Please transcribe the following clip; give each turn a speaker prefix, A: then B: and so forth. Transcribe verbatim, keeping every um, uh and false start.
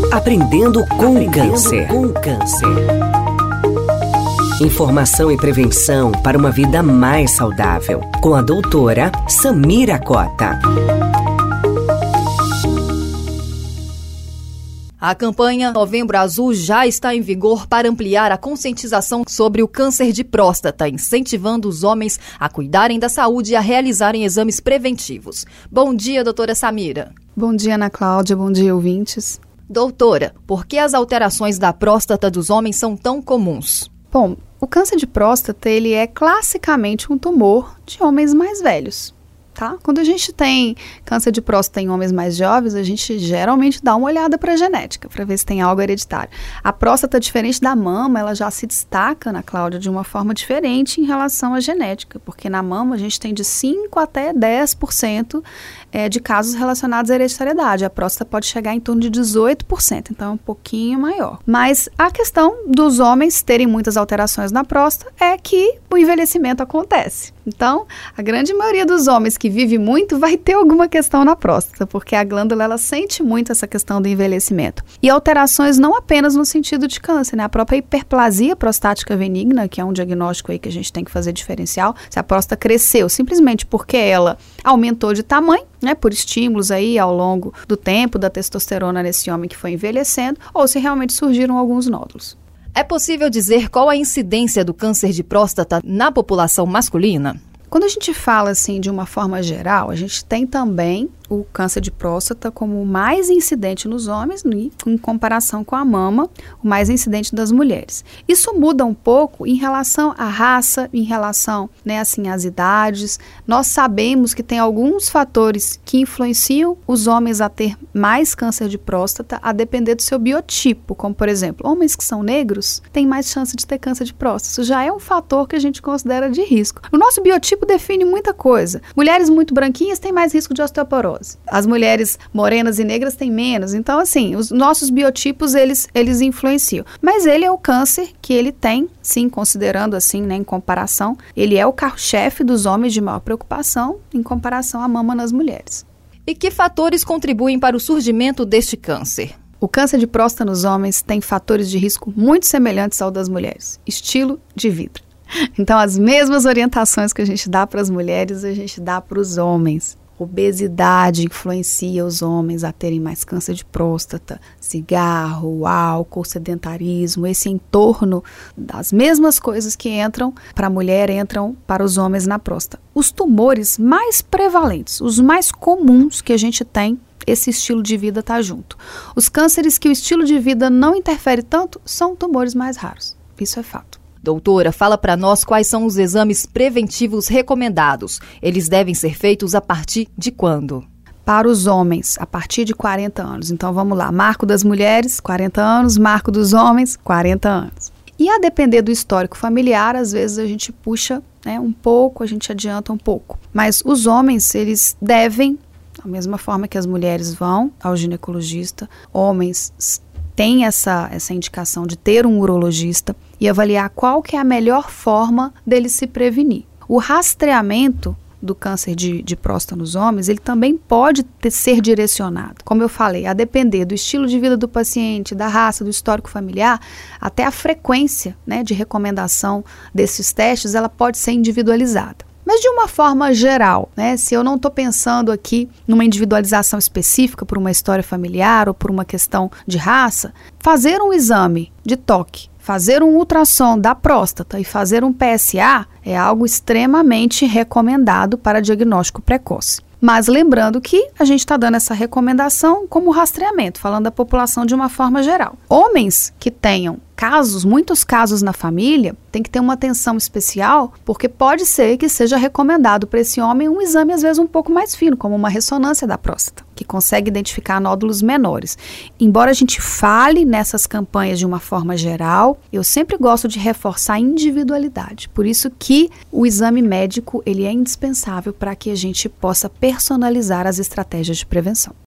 A: Aprendendo com o Câncer. Com o Câncer. Informação e prevenção para uma vida mais saudável. Com a doutora Samira Cota.
B: A campanha Novembro Azul já está em vigor para ampliar a conscientização sobre o câncer de próstata, incentivando os homens a cuidarem da saúde e a realizarem exames preventivos. Bom dia, doutora Samira.
C: Bom dia, Ana Cláudia. Bom dia, ouvintes.
B: Doutora, por que as alterações da próstata dos homens são tão comuns?
C: Bom, o câncer de próstata ele é classicamente um tumor de homens mais velhos. Tá? Quando a gente tem câncer de próstata em homens mais jovens, a gente geralmente dá uma olhada para a genética, para ver se tem algo hereditário. A próstata, diferente da mama, ela já se destaca, Ana Cláudia, de uma forma diferente em relação à genética, porque na mama a gente tem de cinco até dez por cento é, de casos relacionados à hereditariedade. A próstata pode chegar em torno de dezoito por cento, então é um pouquinho maior. Mas a questão dos homens terem muitas alterações na próstata é que o envelhecimento acontece. Então, a grande maioria dos homens que vive muito vai ter alguma questão na próstata, porque a glândula ela sente muito essa questão do envelhecimento. E alterações não apenas no sentido de câncer, né? A própria hiperplasia prostática benigna, que é um diagnóstico aí que a gente tem que fazer diferencial, se a próstata cresceu simplesmente porque ela aumentou de tamanho, né, por estímulos aí ao longo do tempo da testosterona nesse homem que foi envelhecendo, ou se realmente surgiram alguns nódulos.
B: É possível dizer qual a incidência do câncer de próstata na população masculina?
C: Quando a gente fala assim de uma forma geral, a gente tem também o câncer de próstata como o mais incidente nos homens, em comparação com a mama, o mais incidente das mulheres. Isso muda um pouco em relação à raça, em relação, né, assim, às idades. Nós sabemos que tem alguns fatores que influenciam os homens a ter mais câncer de próstata, a depender do seu biotipo, como, por exemplo, homens que são negros têm mais chance de ter câncer de próstata. Isso já é um fator que a gente considera de risco. O nosso biotipo define muita coisa. Mulheres muito branquinhas têm mais risco de osteoporose. As mulheres morenas e negras têm menos. Então, assim, os nossos biotipos, eles, eles influenciam. Mas ele é o câncer que ele tem, sim, considerando assim, né, em comparação, ele é o carro-chefe dos homens de maior preocupação em comparação à mama nas mulheres.
B: E que fatores contribuem para o surgimento deste câncer?
C: O câncer de próstata nos homens tem fatores de risco muito semelhantes ao das mulheres. Estilo de vida. Então, as mesmas orientações que a gente dá para as mulheres, a gente dá para os homens. Obesidade influencia os homens a terem mais câncer de próstata, cigarro, álcool, sedentarismo, esse entorno das mesmas coisas que entram para a mulher, entram para os homens na próstata. Os tumores mais prevalentes, os mais comuns que a gente tem, esse estilo de vida está junto. Os cânceres que o estilo de vida não interfere tanto são tumores mais raros, isso é fato.
B: Doutora, fala para nós quais são os exames preventivos recomendados. Eles devem ser feitos a partir de quando?
C: Para os homens, a partir de quarenta anos. Então, vamos lá. Marco das mulheres, quarenta anos. Marco dos homens, quarenta anos. E a depender do histórico familiar, às vezes a gente puxa, né, um pouco, a gente adianta um pouco. Mas os homens, eles devem, da mesma forma que as mulheres vão ao ginecologista, homens têm essa, essa indicação de ter um urologista e avaliar qual que é a melhor forma dele se prevenir. O rastreamento do câncer de, de próstata nos homens, ele também pode ter, ser direcionado. Como eu falei, a depender do estilo de vida do paciente, da raça, do histórico familiar, até a frequência, né, de recomendação desses testes, ela pode ser individualizada. Mas de uma forma geral, né, se eu não estou pensando aqui numa individualização específica por uma história familiar ou por uma questão de raça, fazer um exame de toque, fazer um ultrassom da próstata e fazer um P S A é algo extremamente recomendado para diagnóstico precoce. Mas lembrando que a gente está dando essa recomendação como rastreamento, falando da população de uma forma geral. Homens que tenham casos, muitos casos na família, tem que ter uma atenção especial, porque pode ser que seja recomendado para esse homem um exame às vezes um pouco mais fino, como uma ressonância da próstata, que consegue identificar nódulos menores. Embora a gente fale nessas campanhas de uma forma geral, eu sempre gosto de reforçar a individualidade. Por isso que o exame médico ele é indispensável para que a gente possa personalizar as estratégias de prevenção.